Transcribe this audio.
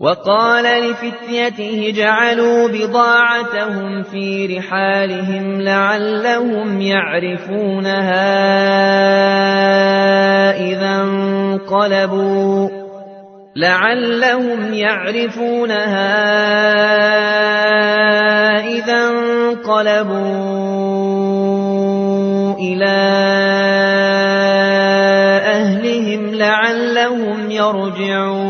وقال لفتيته جعلوا بضاعتهم في رحالهم لعلهم يعرفونها إذا انقلبوا إلى أهلهم لعلهم يرجعون